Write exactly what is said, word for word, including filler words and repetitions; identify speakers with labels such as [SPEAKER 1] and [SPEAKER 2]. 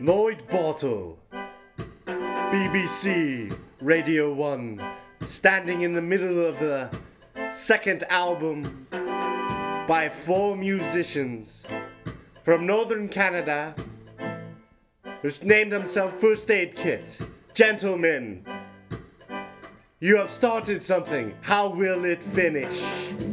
[SPEAKER 1] Lloyd Bottle, B B C Radio one, standing in the middle of the second album by four musicians from Northern Canada who named themselves First Aid Kit. Gentlemen, you have started something. How will it finish?